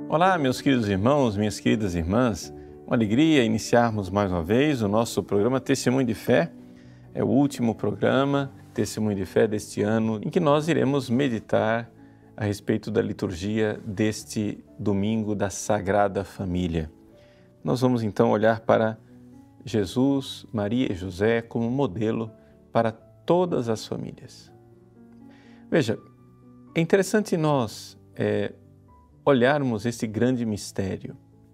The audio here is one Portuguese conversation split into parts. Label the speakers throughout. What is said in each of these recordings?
Speaker 1: Olá, meus queridos irmãos, minhas queridas irmãs. Uma alegria iniciarmos mais uma vez o nosso programa Testemunho de Fé. É o último programa Testemunho de Fé deste ano, em que nós iremos meditar a respeito da liturgia deste domingo da Sagrada Família. Nós vamos então olhar para Jesus, Maria e José como modelo para todas as famílias. Veja, é interessante nós olharmos esse grande mistério.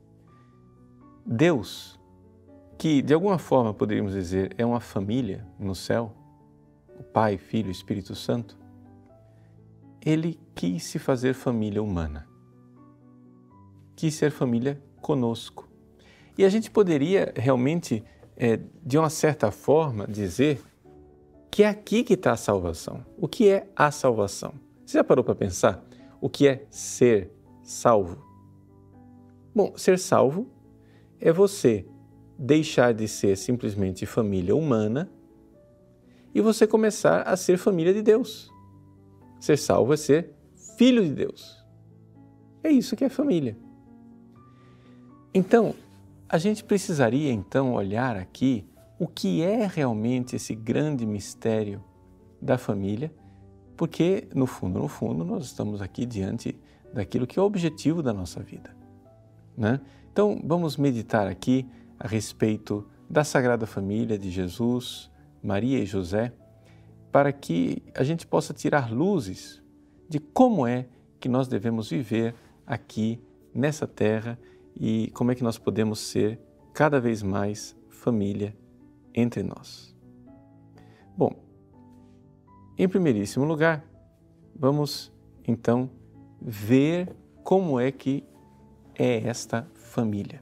Speaker 1: Deus, que de alguma forma poderíamos dizer é uma família no céu, o Pai, Filho e Espírito Santo, Ele quis se fazer família humana, quis ser família conosco. E a gente poderia realmente, de uma certa forma, dizer que é aqui que está a salvação. O que é a salvação? Você já parou para pensar o que é ser salvo? Bom, ser salvo é você deixar de ser simplesmente família humana e você começar a ser família de Deus. Ser salvo é ser filho de Deus. É isso que é família. Então, a gente precisaria então olhar aqui o que é realmente esse grande mistério da família, porque no fundo, nós estamos aqui diante daquilo que é o objetivo da nossa vida, né? Então, vamos meditar aqui a respeito da Sagrada Família de Jesus, Maria e José, para que a gente possa tirar luzes de como é que nós devemos viver aqui nessa terra e como é que nós podemos ser cada vez mais família entre nós. Bom, em primeiríssimo lugar, vamos então ver como é que é esta família.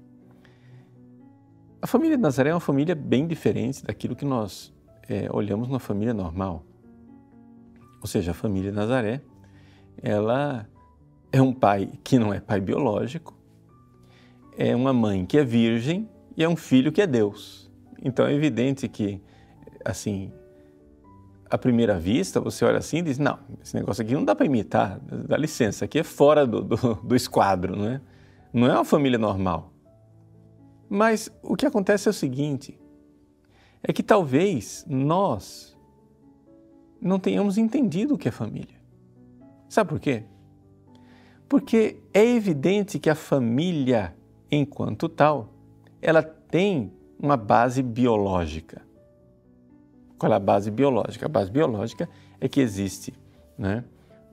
Speaker 1: A família de Nazaré é uma família bem diferente daquilo que nós olhamos na família normal. Ou seja, a família de Nazaré, ela é um pai que não é pai biológico, é uma mãe que é virgem e é um filho que é Deus. Então é evidente que, assim, à primeira vista, você olha assim e diz, não, esse negócio aqui não dá para imitar, dá licença, aqui é fora do esquadro, não é? Não é uma família normal. Mas o que acontece é o seguinte, é que talvez nós não tenhamos entendido o que é família. Sabe por quê? Porque é evidente que a família, enquanto tal, ela tem uma base biológica. Qual é a base biológica? A base biológica é que existe, né,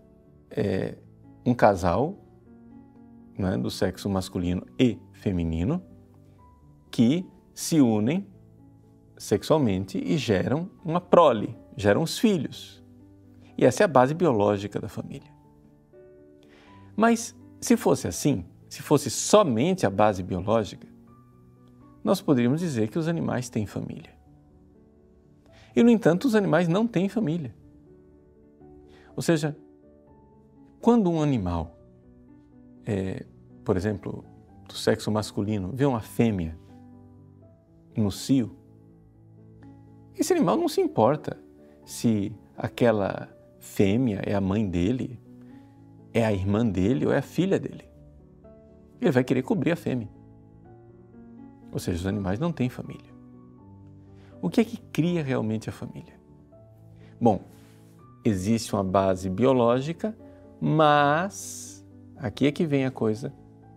Speaker 1: um casal, né, do sexo masculino e feminino que se unem sexualmente e geram uma prole, geram os filhos. E essa é a base biológica da família. Mas se fosse assim, se fosse somente a base biológica, nós poderíamos dizer que os animais têm família. E, no entanto, os animais não têm família. Ou seja, quando um animal, por exemplo, do sexo masculino, vê uma fêmea no cio, esse animal não se importa se aquela fêmea é a mãe dele, é a irmã dele ou é a filha dele. Ele vai querer cobrir a fêmea. Ou seja, os animais não têm família. O que é que cria realmente a família? Bom, existe uma base biológica, mas aqui é que vem a coisa.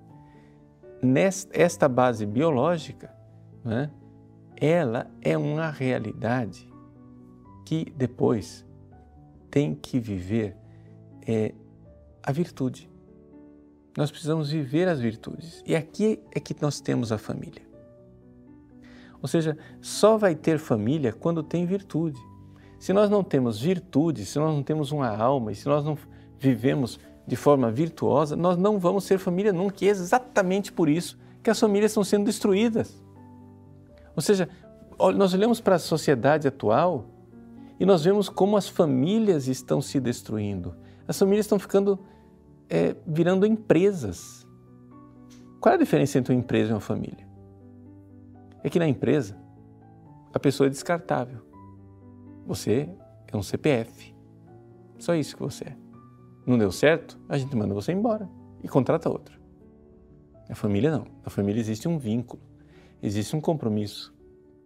Speaker 1: Esta base biológica, né, ela é uma realidade que depois tem que viver a virtude. Nós precisamos viver as virtudes. E aqui é que nós temos a família. Ou seja, só vai ter família quando tem virtude. Se nós não temos virtude, se nós não temos uma alma e se nós não vivemos de forma virtuosa, nós não vamos ser família nunca. E é exatamente por isso que as famílias estão sendo destruídas. Ou seja, nós olhamos para a sociedade atual e nós vemos como as famílias estão se destruindo. As famílias estão ficando, virando empresas. Qual é a diferença entre uma empresa e uma família? É que na empresa, a pessoa é descartável. Você é um CPF. Só isso que você é. Não deu certo, a gente manda você embora e contrata outro. Na família não. Na família existe um vínculo, existe um compromisso.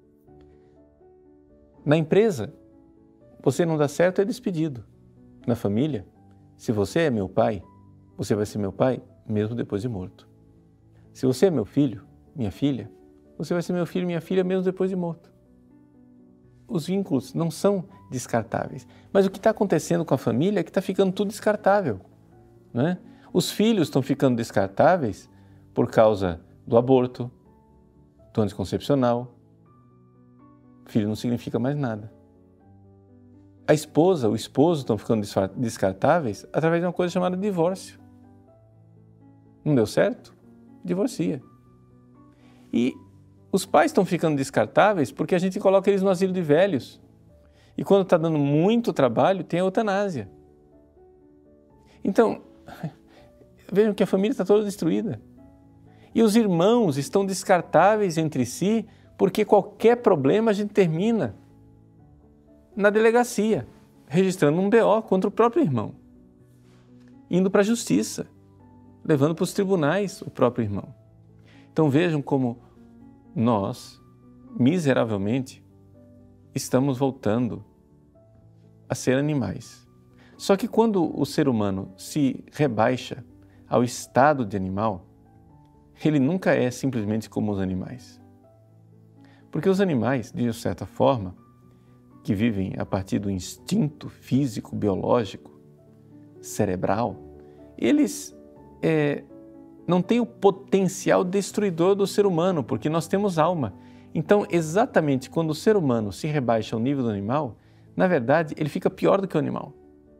Speaker 1: Na empresa, você não dá certo, é despedido. Na família, se você é meu pai, você vai ser meu pai mesmo depois de morto. Se você é meu filho, minha filha, você vai ser meu filho, minha filha mesmo depois de morto. Os vínculos não são descartáveis. Mas o que está acontecendo com a família é que está ficando tudo descartável, né? Os filhos estão ficando descartáveis por causa do aborto, do anticoncepcional. Filho não significa mais nada. A esposa, o esposo estão ficando descartáveis através de uma coisa chamada divórcio. Não deu certo? Divorcia. E os pais estão ficando descartáveis porque a gente coloca eles no asilo de velhos. E quando está dando muito trabalho, tem a eutanásia. Então, vejam que a família está toda destruída. E os irmãos estão descartáveis entre si porque qualquer problema a gente termina na delegacia, registrando um BO contra o próprio irmão, indo para a justiça, levando para os tribunais o próprio irmão. Então vejam como nós, miseravelmente, estamos voltando a ser animais. Só que quando o ser humano se rebaixa ao estado de animal, ele nunca é simplesmente como os animais. Porque os animais, de certa forma, que vivem a partir do instinto físico, biológico, cerebral, eles não têm o potencial destruidor do ser humano, porque nós temos alma. Então, exatamente quando o ser humano se rebaixa ao nível do animal, na verdade, ele fica pior do que o animal.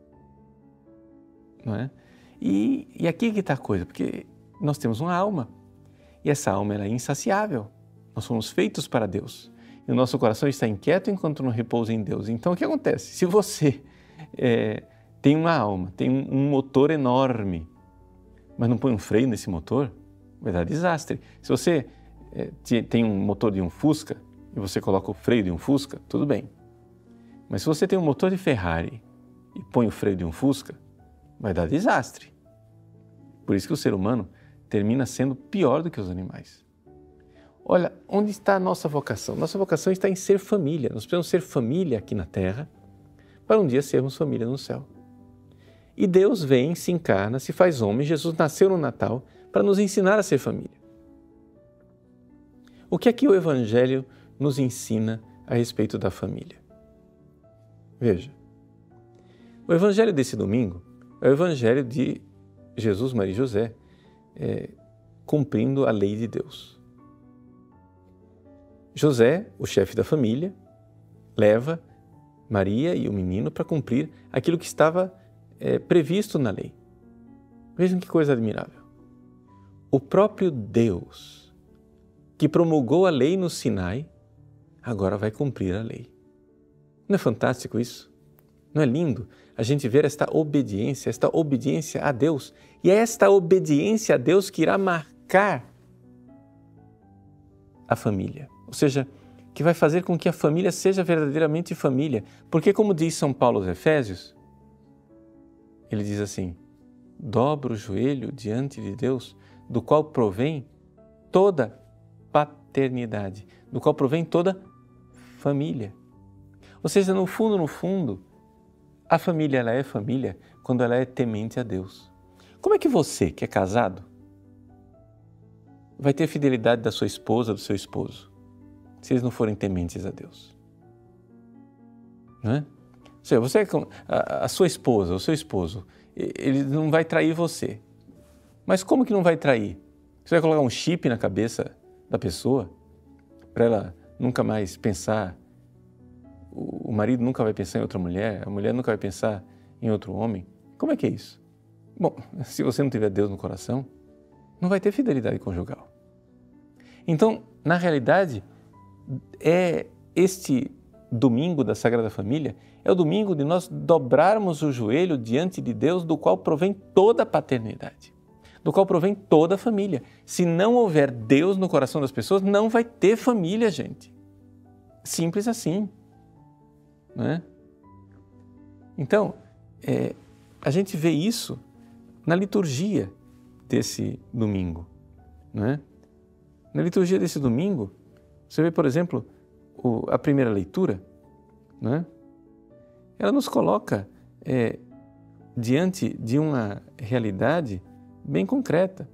Speaker 1: Não é? E aqui que está a coisa, porque nós temos uma alma, e essa alma ela é insaciável. Nós somos feitos para Deus. E o nosso coração está inquieto enquanto não repousa em Deus. Então, o que acontece? Se você tem uma alma, tem um motor enorme, mas não põe um freio nesse motor, vai dar desastre. Se você tem um motor de um Fusca e você coloca o freio de um Fusca, tudo bem. Mas se você tem um motor de Ferrari e põe o freio de um Fusca, vai dar desastre. Por isso que o ser humano termina sendo pior do que os animais. Olha, onde está a nossa vocação? Nossa vocação está em ser família. Nós precisamos ser família aqui na Terra para um dia sermos família no céu. E Deus vem, se encarna, se faz homem. Jesus nasceu no Natal para nos ensinar a ser família. O que é que o Evangelho nos ensina a respeito da família? Veja, o Evangelho desse domingo é o Evangelho de Jesus, Maria e José cumprindo a lei de Deus. José, o chefe da família, leva Maria e o menino para cumprir aquilo que estava previsto na lei. Vejam que coisa admirável. O próprio Deus, que promulgou a lei no Sinai, agora vai cumprir a lei. Não é fantástico isso? Não é lindo a gente ver esta obediência a Deus? E é esta obediência a Deus que irá marcar a família. Ou seja, que vai fazer com que a família seja verdadeiramente família. Porque, como diz São Paulo aos Efésios, ele diz assim: dobra o joelho diante de Deus, do qual provém toda paternidade, do qual provém toda família. Ou seja, no fundo, a família ela é família quando ela é temente a Deus. Como é que você, que é casado, vai ter fidelidade da sua esposa, do seu esposo, se eles não forem tementes a Deus? Não é? Ou seja, você, a sua esposa, o seu esposo, ele não vai trair você. Mas como que não vai trair? Você vai colocar um chip na cabeça da pessoa para ela nunca mais pensar, o marido nunca vai pensar em outra mulher, a mulher nunca vai pensar em outro homem? Como é que é isso? Bom, se você não tiver Deus no coração, não vai ter fidelidade conjugal. Então, na realidade, este domingo da Sagrada Família é o domingo de nós dobrarmos o joelho diante de Deus, do qual provém toda a paternidade, do qual provém toda a família. Se não houver Deus no coração das pessoas, não vai ter família, gente. Simples assim. Não é? Então, a gente vê isso na liturgia desse domingo. não é? Na liturgia desse domingo, você vê, por exemplo, a primeira leitura, não é? Ela nos coloca diante de uma realidade bem concreta.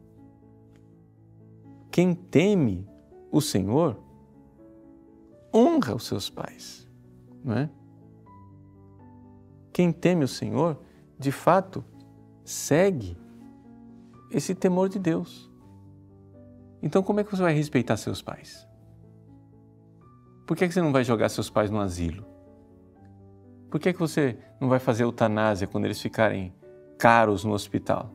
Speaker 1: Quem teme o Senhor honra os seus pais, não é? Quem teme o Senhor, de fato, segue esse temor de Deus. Então, como é que você vai respeitar seus pais? Por que você não vai jogar seus pais no asilo? Por que você não vai fazer eutanásia quando eles ficarem caros no hospital?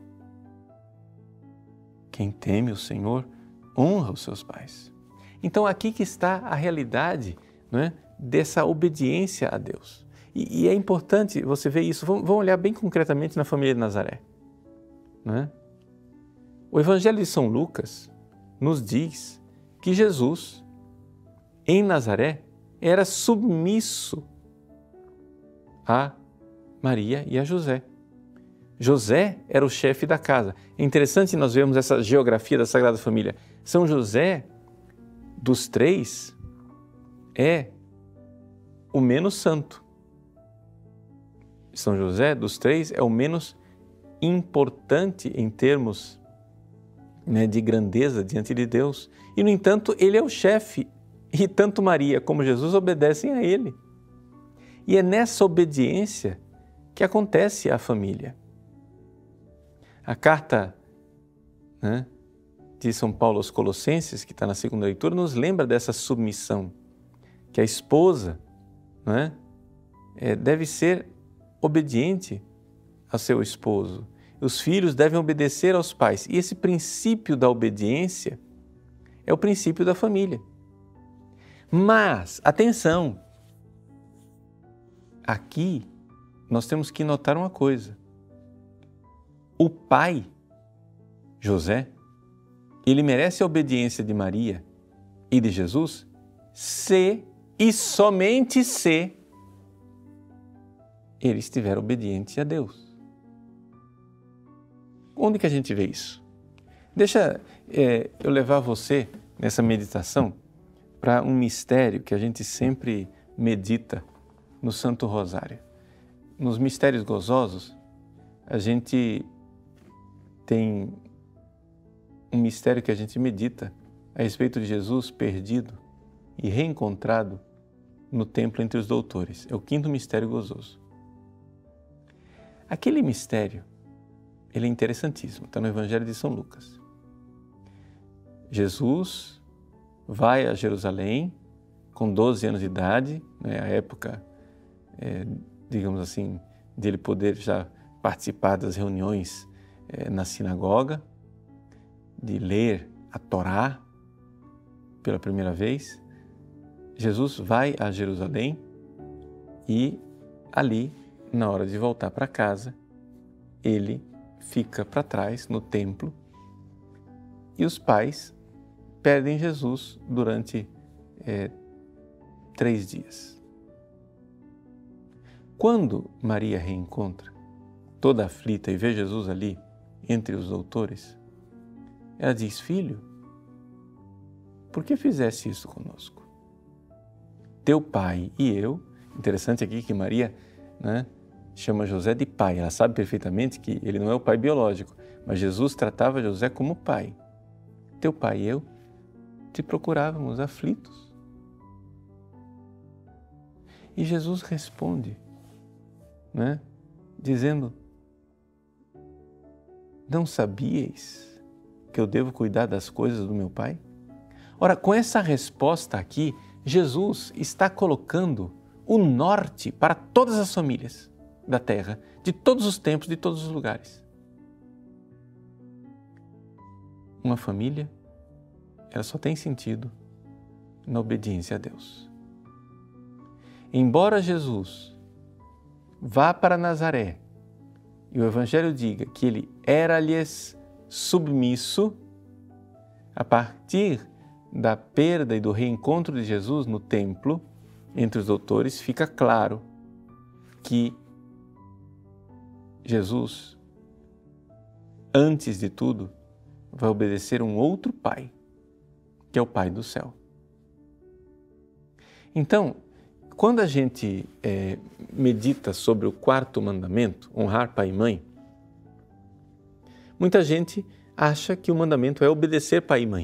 Speaker 1: Quem teme o Senhor honra os seus pais. Então, aqui que está a realidade, não é, dessa obediência a Deus. E é importante você ver isso. Vamos olhar bem concretamente na família de Nazaré. Não é? O Evangelho de São Lucas nos diz que Jesus, em Nazaré, era submisso a Maria e a José. José era o chefe da casa. É interessante nós vermos essa geografia da Sagrada Família. São José, dos três, é o menos santo. São José, dos três, é o menos importante em termos, né, de grandeza diante de Deus. E, no entanto, ele é o chefe. E tanto Maria como Jesus obedecem a ele. E é nessa obediência que acontece a família. A carta, né, de São Paulo aos Colossenses, que está na segunda leitura, nos lembra dessa submissão, que a esposa, né, deve ser obediente ao seu esposo. Os filhos devem obedecer aos pais. E esse princípio da obediência é o princípio da família. Mas, atenção, aqui nós temos que notar uma coisa. O pai, José, ele merece a obediência de Maria e de Jesus se e somente se ele estiver obediente a Deus. Onde que a gente vê isso? Deixa eu levar você nessa meditação para um mistério que a gente sempre medita no Santo Rosário. Nos mistérios gozosos, a gente tem um mistério que a gente medita a respeito de Jesus perdido e reencontrado no templo entre os doutores. É o quinto mistério gozoso. Aquele mistério, ele é interessantíssimo, está no Evangelho de São Lucas. Jesus vai a Jerusalém com 12 anos de idade, né, a época, digamos assim, de ele poder já participar das reuniões na sinagoga, de ler a Torá pela primeira vez. Jesus vai a Jerusalém e ali, na hora de voltar para casa, ele fica para trás no templo e os pais perdem Jesus durante 3 dias. Quando Maria reencontra, toda aflita, e vê Jesus ali entre os doutores, ela diz: Filho, por que fizeste isso conosco? Teu pai e eu, interessante aqui que Maria, né, chama José de pai, ela sabe perfeitamente que ele não é o pai biológico, mas Jesus tratava José como pai. Teu pai e eu te procurávamos aflitos. E Jesus responde, né, dizendo: não sabíeis que eu devo cuidar das coisas do meu Pai? Ora, com essa resposta aqui, Jesus está colocando o norte para todas as famílias da terra, de todos os tempos, de todos os lugares. Uma família, ela só tem sentido na obediência a Deus. Embora Jesus vá para Nazaré e o Evangelho diga que ele era-lhes submisso, a partir da perda e do reencontro de Jesus no templo, entre os doutores, fica claro que Jesus, antes de tudo, vai obedecer um outro pai, que é o Pai do céu. Então, quando a gente medita sobre o quarto mandamento, honrar pai e mãe, muita gente acha que o mandamento é obedecer pai e mãe.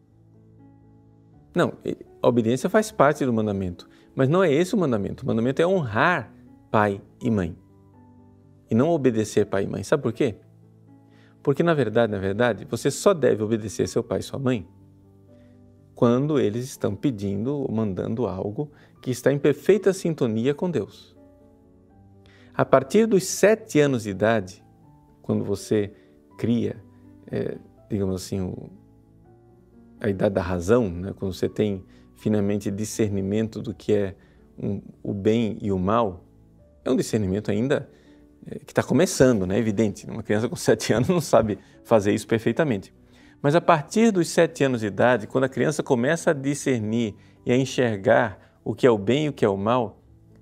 Speaker 1: Não, a obediência faz parte do mandamento, mas não é esse o mandamento. O mandamento é honrar pai e mãe e não obedecer pai e mãe. Sabe por quê? Porque na verdade, você só deve obedecer seu pai e sua mãe quando eles estão pedindo ou mandando algo que está em perfeita sintonia com Deus. A partir dos 7 anos de idade, quando você cria, digamos assim, a idade da razão, né? Quando você tem finalmente discernimento do que é o bem e o mal, é um discernimento ainda que está começando, né? Evidente, uma criança com 7 anos não sabe fazer isso perfeitamente. Mas a partir dos 7 anos de idade, quando a criança começa a discernir e a enxergar o que é o bem e o que é o mal,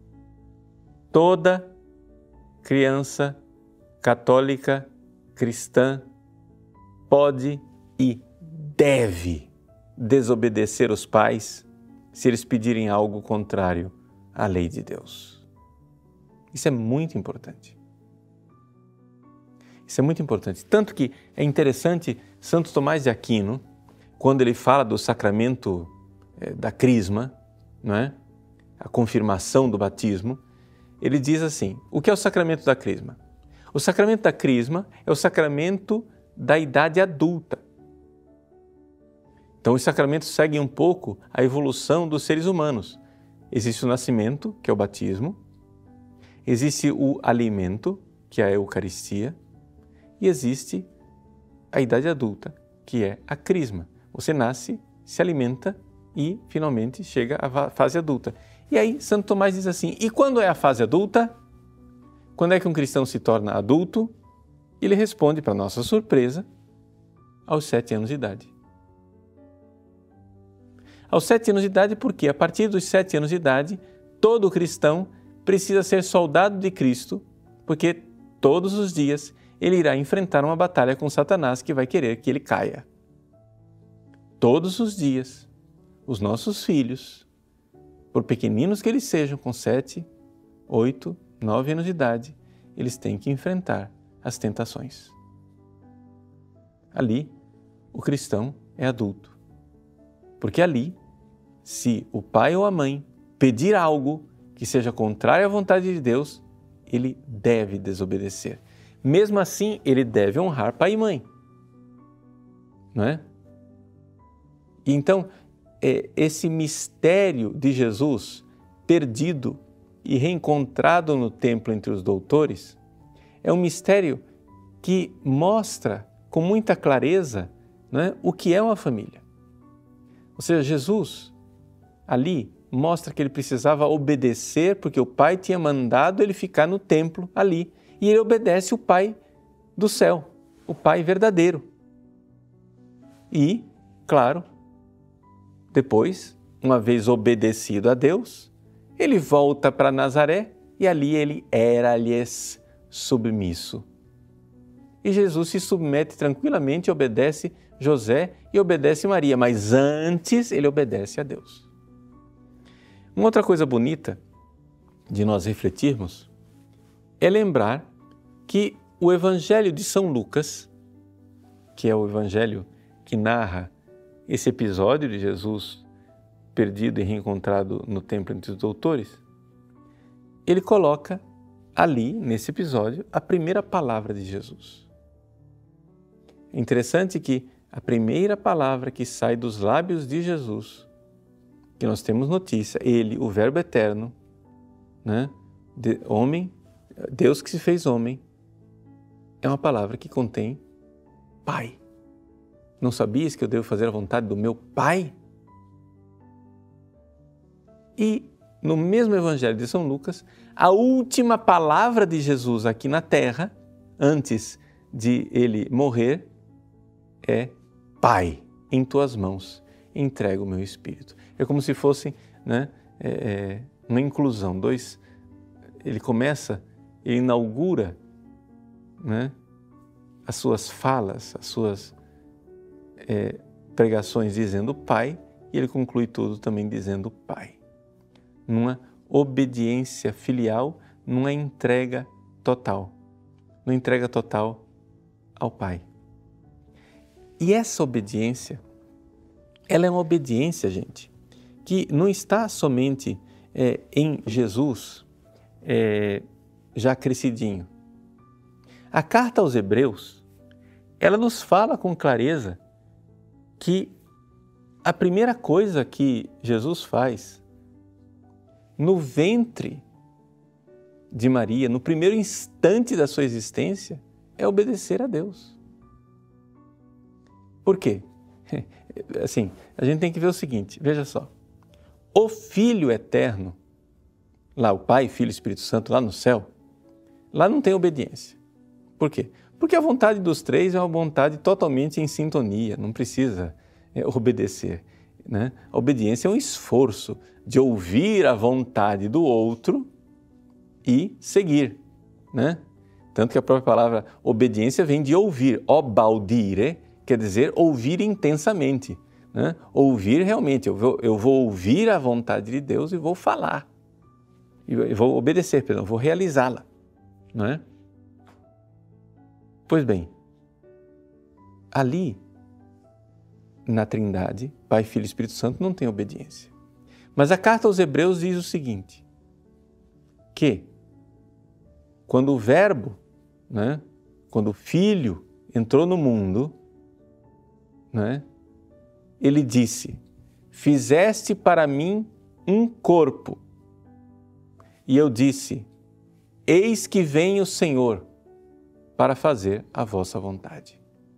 Speaker 1: toda criança católica, cristã, pode e deve desobedecer os pais se eles pedirem algo contrário à lei de Deus. Isso é muito importante. Isso é muito importante. Tanto que é interessante, Santo Tomás de Aquino, quando ele fala do sacramento da crisma, não é? A confirmação do batismo, ele diz assim, o que é o sacramento da crisma? O sacramento da crisma é o sacramento da idade adulta. Então, os sacramentos seguem um pouco a evolução dos seres humanos. Existe o nascimento, que é o batismo, existe o alimento, que é a Eucaristia, e existe a idade adulta, que é a crisma. Você nasce, se alimenta e, finalmente, chega à fase adulta. E aí, Santo Tomás diz assim, e quando é a fase adulta? Quando é que um cristão se torna adulto? Ele responde, para nossa surpresa, aos 7 anos de idade. Aos 7 anos de idade, porque a partir dos 7 anos de idade, todo cristão precisa ser soldado de Cristo, porque todos os dias ele irá enfrentar uma batalha com Satanás que vai querer que ele caia. Todos os dias, os nossos filhos, por pequeninos que eles sejam, com 7, 8, 9 anos de idade, eles têm que enfrentar as tentações. Ali, o cristão é adulto. Porque ali, se o pai ou a mãe pedir algo que seja contrário à vontade de Deus, ele deve desobedecer. Mesmo assim, ele deve honrar pai e mãe. Não é? E então, esse mistério de Jesus perdido e reencontrado no templo entre os doutores é um mistério que mostra com muita clareza, não é, o que é uma família. Ou seja, Jesus ali mostra que ele precisava obedecer porque o Pai tinha mandado ele ficar no templo ali. E ele obedece o Pai do céu, o Pai verdadeiro. E, claro, depois, uma vez obedecido a Deus, ele volta para Nazaré e ali ele era-lhes submisso. E Jesus se submete tranquilamente, obedece José e obedece Maria, mas antes ele obedece a Deus. Uma outra coisa bonita de nós refletirmos é lembrar que o Evangelho de São Lucas, que é o Evangelho que narra esse episódio de Jesus perdido e reencontrado no templo entre os doutores, ele coloca ali, nesse episódio, a primeira palavra de Jesus. É interessante que a primeira palavra que sai dos lábios de Jesus, que nós temos notícia, ele, o Verbo eterno, né, homem, Deus que se fez homem, é uma palavra que contém Pai. Não sabias que eu devo fazer a vontade do meu Pai? E no mesmo Evangelho de São Lucas, a última palavra de Jesus aqui na terra, antes de ele morrer, é Pai, em tuas mãos entrego o meu espírito. É como se fosse, né, uma inclusão. Ele começa, ele inaugura, né, as suas falas, as suas pregações dizendo Pai, e ele conclui tudo também dizendo Pai. Numa obediência filial, numa entrega total. Numa entrega total ao Pai. E essa obediência, ela é uma obediência, gente, que não está somente em Jesus já crescidinho. A carta aos Hebreus, ela nos fala com clareza que a primeira coisa que Jesus faz no ventre de Maria, no primeiro instante da sua existência, é obedecer a Deus. Por quê? Assim, a gente tem que ver o seguinte, veja só. O Filho eterno, lá o Pai, Filho e Espírito Santo, lá no céu, lá não tem obediência. Por quê? Porque a vontade dos três é uma vontade totalmente em sintonia, não precisa obedecer, né? A obediência é um esforço de ouvir a vontade do outro e seguir, né? Tanto que a própria palavra obediência vem de ouvir, obaudire, quer dizer ouvir intensamente, né? Ouvir realmente, eu vou ouvir a vontade de Deus e vou falar, eu vou obedecer, perdão, vou realizá-la, não é? Pois bem, ali na Trindade, Pai, Filho e Espírito Santo não tem obediência. Mas a carta aos Hebreus diz o seguinte, que quando o Verbo, né, quando o Filho entrou no mundo, né, ele disse, fizeste para mim um corpo. E eu disse, eis que vem o Senhor para fazer a vossa vontade.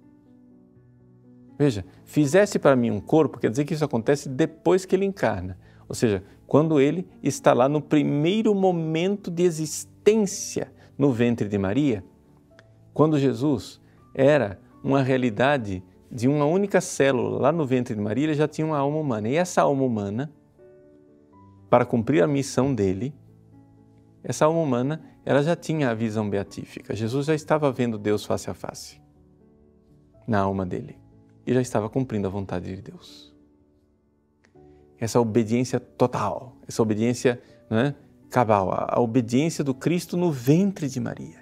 Speaker 1: Veja, fizeste para mim um corpo, quer dizer que isso acontece depois que ele encarna. Ou seja, quando ele está lá no primeiro momento de existência no ventre de Maria, quando Jesus era uma realidade de uma única célula lá no ventre de Maria, ele já tinha uma alma humana. E essa alma humana, para cumprir a missão dele, essa alma humana, ela já tinha a visão beatífica. Jesus já estava vendo Deus face a face na alma dele e já estava cumprindo a vontade de Deus. Essa obediência total, essa obediência, né, cabal, a obediência do Cristo no ventre de Maria.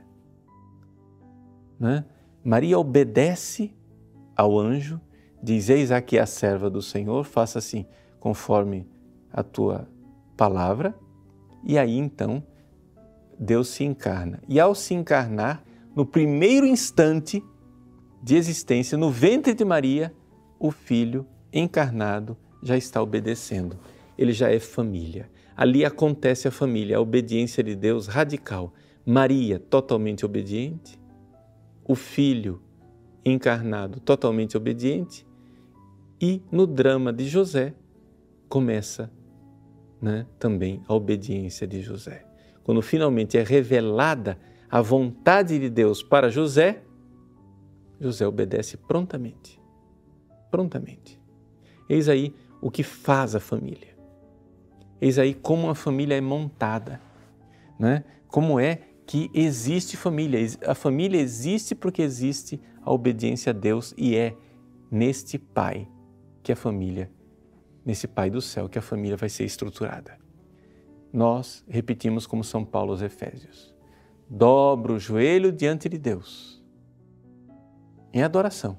Speaker 1: Né? Maria obedece ao anjo, diz, eis aqui a serva do Senhor, faça assim conforme a tua palavra, e aí então Deus se encarna. E ao se encarnar, no primeiro instante de existência, no ventre de Maria, o Filho encarnado já está obedecendo. Ele já é família. Ali acontece a família, a obediência de Deus radical. Maria, totalmente obediente. O Filho encarnado, totalmente obediente. E no drama de José, começa, né, também a obediência de José. Quando finalmente é revelada a vontade de Deus para José, José obedece prontamente. Prontamente. Eis aí o que faz a família. Eis aí como a família é montada, né? Como é que existe família. A família existe porque existe a obediência a Deus e é neste Pai que a família, nesse Pai do céu que a família vai ser estruturada. Nós repetimos como São Paulo aos Efésios. Dobro o joelho diante de Deus, em adoração.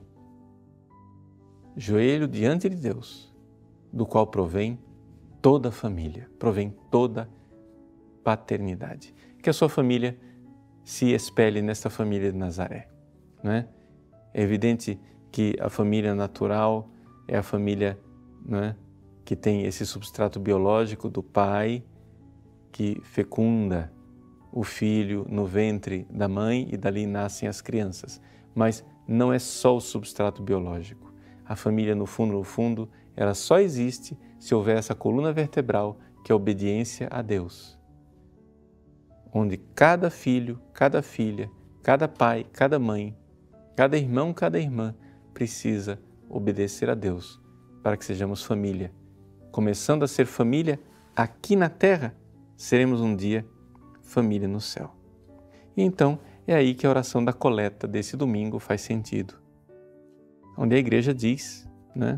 Speaker 1: Joelho diante de Deus, do qual provém toda a família, provém toda paternidade. Que a sua família se espelhe nesta família de Nazaré, não é? É evidente que a família natural é a família, não é, que tem esse substrato biológico do pai, que fecunda o filho no ventre da mãe e dali nascem as crianças. Mas não é só o substrato biológico. A família, no fundo, ela só existe se houver essa coluna vertebral, que é a obediência a Deus. Onde cada filho, cada filha, cada pai, cada mãe, cada irmão, cada irmã precisa obedecer a Deus para que sejamos família. Começando a ser família aqui na terra, seremos um dia família no céu. E então é aí que a oração da coleta desse domingo faz sentido. onde a igreja diz, né,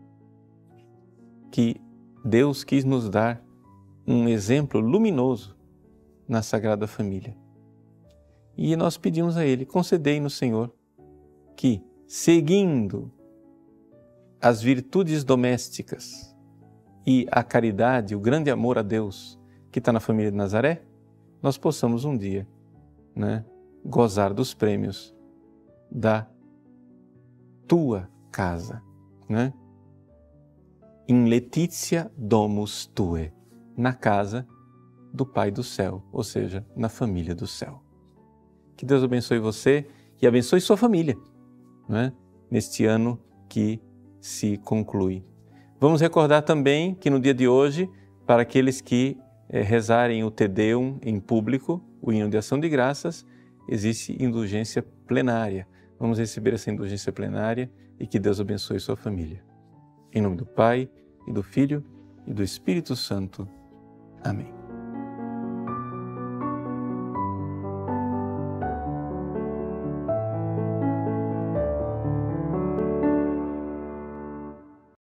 Speaker 1: que Deus quis nos dar um exemplo luminoso na Sagrada Família. E nós pedimos a Ele, concedei-nos, Senhor, que, seguindo as virtudes domésticas e a caridade, o grande amor a Deus que está na família de Nazaré, nós possamos um dia, né, gozar dos prêmios da tua casa, né? In letitia domus tue, na casa do Pai do céu, ou seja, na família do céu. Que Deus abençoe você e abençoe sua família, né, neste ano que se conclui. Vamos recordar também que no dia de hoje, para aqueles que rezarem o Te Deum em público, o hino de ação de graças, existe indulgência plenária. Vamos receber essa indulgência plenária e que Deus abençoe sua família. Em nome do Pai, e do Filho, e do Espírito Santo. Amém.